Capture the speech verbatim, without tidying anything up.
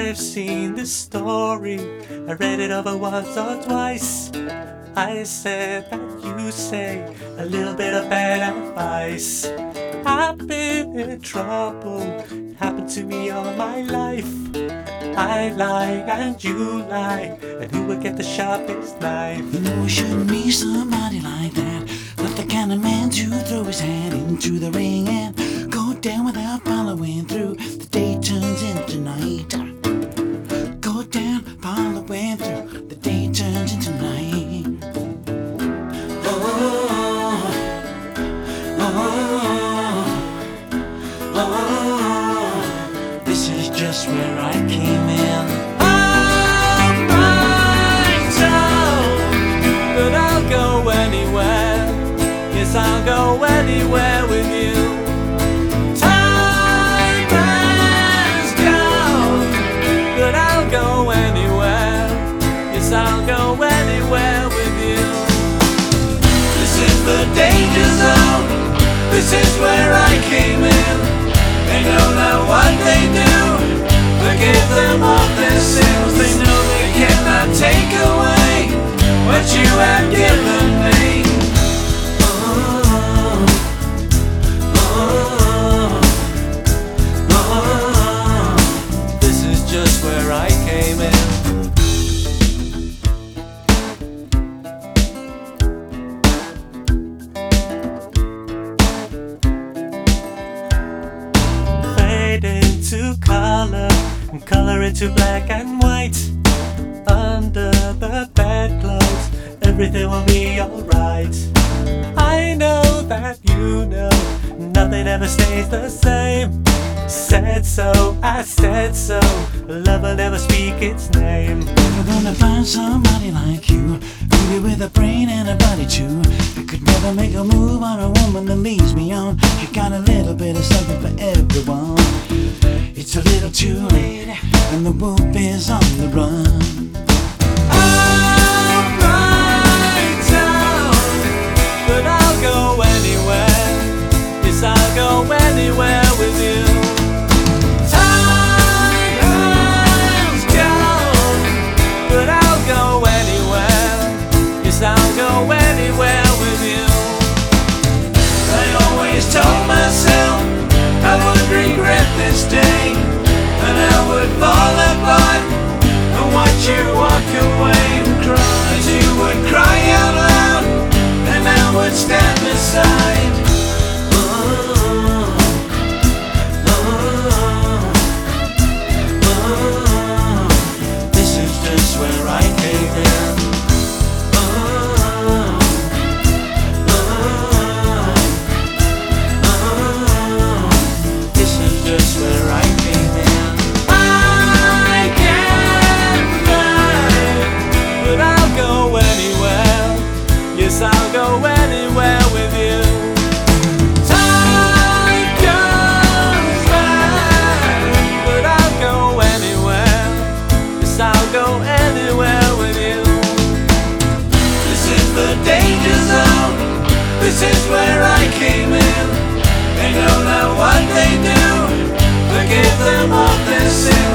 I've seen this story, I read it over once or twice. I said that you say a little bit of bad advice. I've been in trouble, it happened to me all my life. I lie and you lie, and who will get the sharpest knife? You know it shouldn't be somebody like that, not the kind of man to throw his hat into the ring and go down without following through. The day turns into night. Go down, following through. The day turns into night. Oh, oh, oh, oh. This is just where I came in. I'm right told that I'll go anywhere. Yes, I'll go anywhere with you. Time has come that I'll go anywhere. Yes, I'll go anywhere with you. This is the danger zone. This is where I came in. They know that what they do, forgive them of their sins. They know they cannot take away what you have given me. Oh, oh, oh. This is just where I came in. Into color and color into black and white. Under the bedclothes, everything will be alright. I know that you know nothing ever stays the same. Said so, I said so. Love will never speak its name. Never gonna find somebody like you, beauty with a brain and a body too. I could never make a move on a woman that leads me on. She got a little bit of something for everyone. It's a little too late, and the wolf is on the run. I'm right down, but I'll go anywhere. Yes, I'll go anywhere with you. Time has gone, but I'll go anywhere. Yes, I'll go anywhere with you. I always told myself I would regret this day, and I would fall apart and watch you walk away and cry. As you would cry out loud, and I would stand beside. Oh, oh, oh. This is just where I came in. Oh, oh, oh. This is just where I came in. I can't fly, but I'll go anywhere. Yes, I'll go anywhere with you. Time goes by, but I'll go anywhere. Yes, I'll go anywhere with you. This is the danger zone. This is where I came in. They know that what they do, forgive them of their sins.